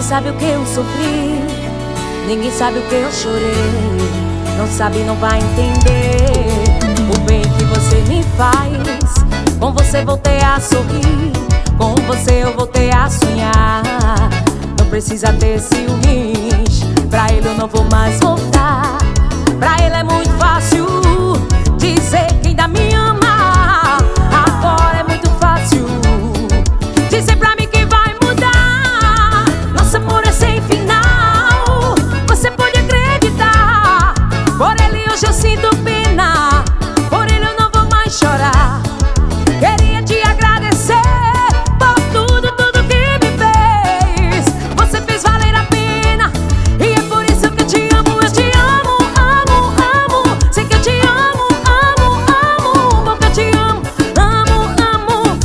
sabe o que eu sofri, ninguém sabe o que eu chorei. Não sabe, não vai entender o bem que você me faz. Com você voltei a sorrir, com você eu voltei a sonhar. Não precisa ter ciúmes, pra ele eu não vou mais voltar. Pra ele é muito fácil dizer que ainda me ama. Agora é muito fácil dizer pra mim que vai mudar. Nosso amor é sem final, você pode acreditar. Por ele hoje eu sinto pena, por ele eu não vou mais chorar. Queria te agradecer por tudo, tudo que me fez. Você fez valer a pena e é por isso que eu te amo. Eu te amo, amo, amo. Sei que eu te amo, amo, amo. Porque eu te amo, amo, amo,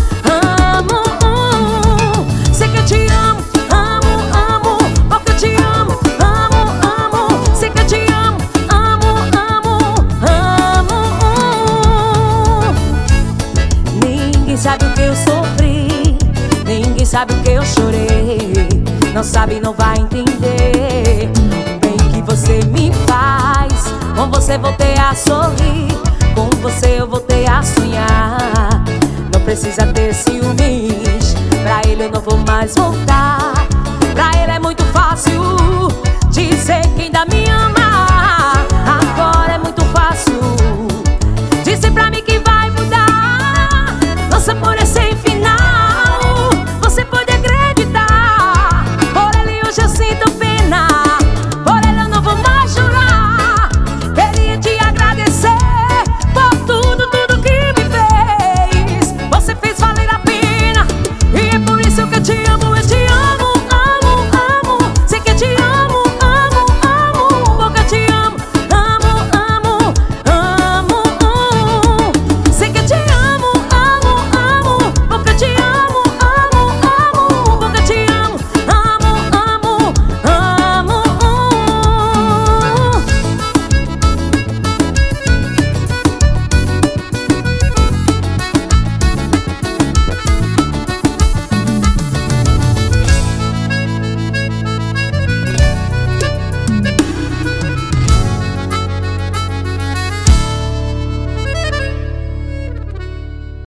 amo. Sei que eu te amo, amo, amo. Porque eu te amo, amo, amo. Sei que eu te amo, amo, amo, amo. Ninguém sabe o que eu sofri, ninguém sabe o que eu chorei. Não sabe, não vai entender o bem que você me faz. Com você voltei a sorrir, com você eu voltei a sonhar. Não precisa ter ciúmes, pra ele eu não vou mais voltar. Pra ele é muito fácil